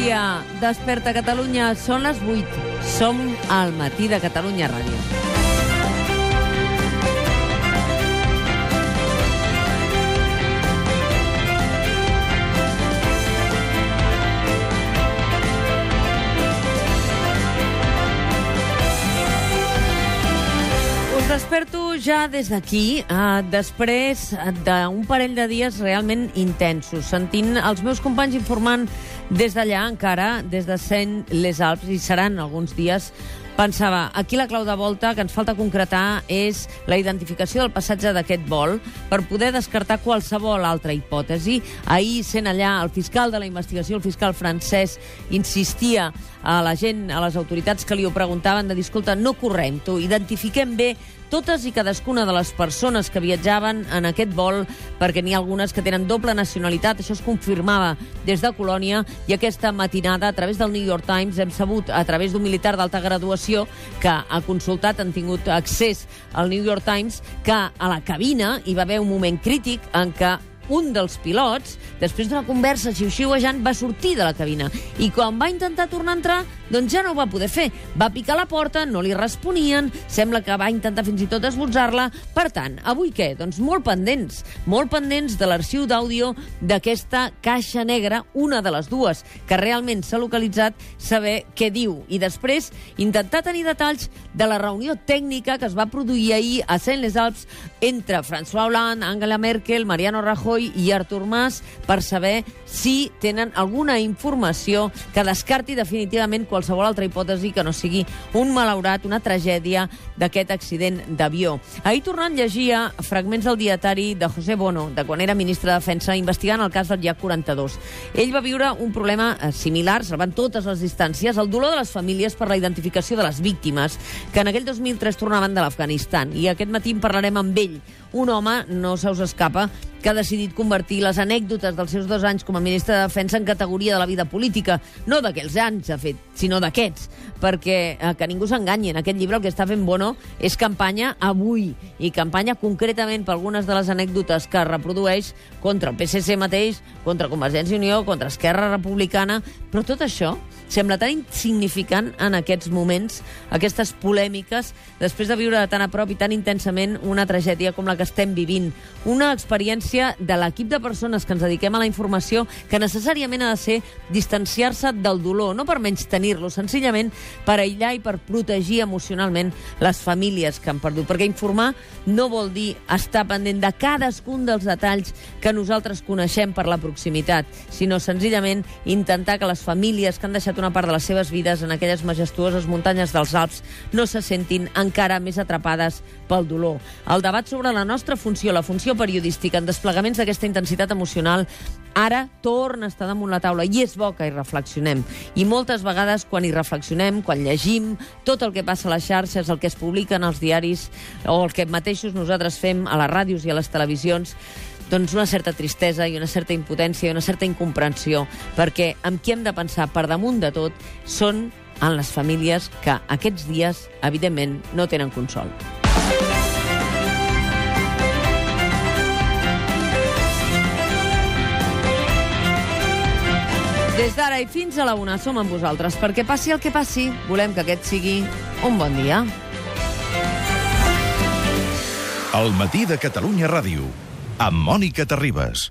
dia. Desperta Catalunya, són les 8. Som al Matí de Catalunya Ràdio. Desperto ja des d'aquí, després d'un parell de dies realment intensos, sentint els meus companys informant des d'allà, encara, des de Saint-les-Alpes, i seran alguns dies. Pensava, aquí la clau de volta que ens falta concretar és la identificació del passatge d'aquest vol per poder descartar qualsevol altra hipòtesi. Ahir, sent allà, el fiscal de la investigació, el fiscal francès, insistia a la gent, a les autoritats que li ho preguntaven, de dir, escolta, no correm-ho, identifiquem bé totes i cadascuna de les persones que viatjaven en aquest vol, perquè n'hi ha algunes que tenen doble nacionalitat. Això es confirmava des de Colònia, i aquesta matinada, a través del New York Times, hem sabut, a través d'un militar d'alta graduació que ha consultat, han tingut accés al New York Times, que a la cabina hi va haver un moment crític en què un dels pilots, després d'una conversa xiu-xiuejant, va sortir de la cabina. I quan va intentar tornar a entrar, doncs ja no ho va poder fer. Va picar la porta, no li responien, sembla que va intentar fins i tot esbotzar-la. Per tant, avui què? Doncs molt pendents de l'arxiu d'àudio d'aquesta caixa negra, una de les dues que realment s'ha localitzat, saber què diu. I després, intentar tenir detalls de la reunió tècnica que es va produir ahir a Saint-les-Alpes entre François Hollande, Angela Merkel, Mariano Rajoy i Artur Mas, per saber si tenen alguna informació que descarti definitivament qualsevol altra hipòtesi que no sigui un malaurat, una tragèdia d'aquest accident d'avió. Ahir, tornant, llegia fragments del dietari de José Bono, de quan era ministre de Defensa, investigant el cas del Yak 42. Ell va viure un problema similar, salvant totes les distàncies, el dolor de les famílies per la identificació de les víctimes, que en aquell 2003 tornaven de l'Afganistan. I aquest matí en parlarem amb ell, un home, no se us escapa, que ha decidit convertir les anècdotes dels seus 2 anys com a ministre de Defensa en categoria de la vida política. No d'aquells anys, ha fet, sinó d'aquests. Perquè, que ningú s'enganyi, en aquest llibre el que està fent Bono és campanya avui, i campanya concretament per algunes de les anècdotes que reprodueix contra el PSC mateix, contra Convergència i Unió, contra Esquerra Republicana, però tot això sembla tan insignificant en aquests moments, aquestes polèmiques, després de viure tan a prop i tan intensament una tragèdia com la que estem vivint. Una experiència de l'equip de persones que ens dediquem a la informació que necessàriament ha de ser distanciar-se del dolor, no per menys tenir-lo, senzillament per aïllar i per protegir emocionalment les famílies que han perdut. Perquè informar no vol dir estar pendent de cadascun dels detalls que nosaltres coneixem per la proximitat, sinó senzillament intentar que les famílies que han deixat una part de les seves vides en aquelles majestuoses muntanyes dels Alps no se sentin encara més atrapades pel dolor. El debat sobre la nostra funció, la funció periodística en desplegaments d'aquesta intensitat emocional, ara torna a estar damunt la taula, i és bo que hi reflexionem. I moltes vegades, quan hi reflexionem, quan llegim tot el que passa a les xarxes, el que es publica en els diaris, o el que mateixos nosaltres fem a les ràdios i a les televisions, doncs una certa tristesa i una certa impotència i una certa incomprensió, perquè amb qui hem de pensar per damunt de tot són en les famílies que aquests dies, evidentment, no tenen consol. Des d'ara i fins a la 1 som amb vosaltres, perquè passi el que passi, volem que aquest sigui un bon dia. El Matí de Catalunya Ràdio, amb Mònica Terribas.